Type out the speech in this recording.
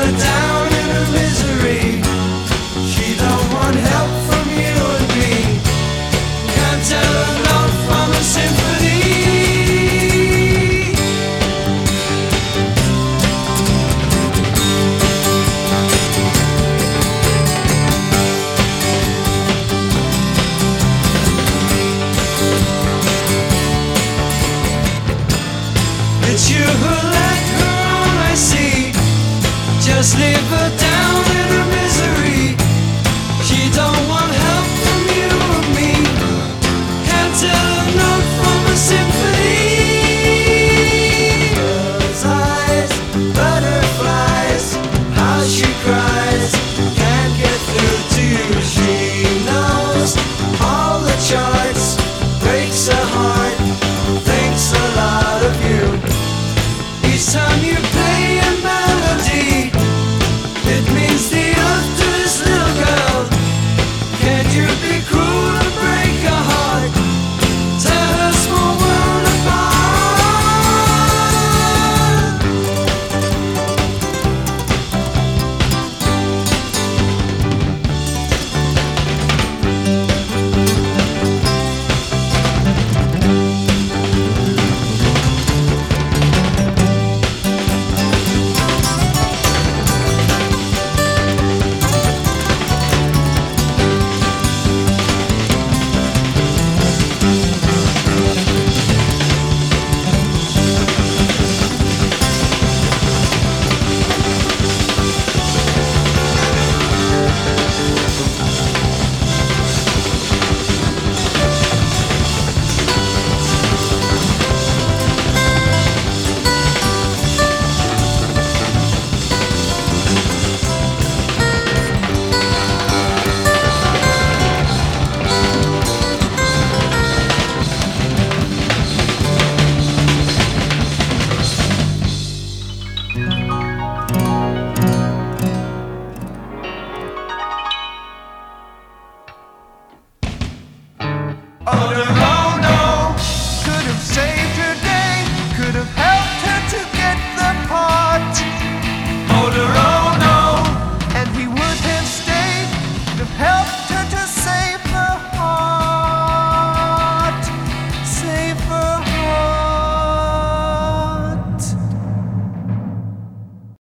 her down in her misery. She don't want help from you and me. Can't tell a note from a symphony. It's you who let her on, I see. Just leave her down in her misery. She don't want help from you or me. Can't tell a note from a symphony. Birds' eyes, butterflies, how she cries. Can't get through to you. She knows all the charts, breaks her heart.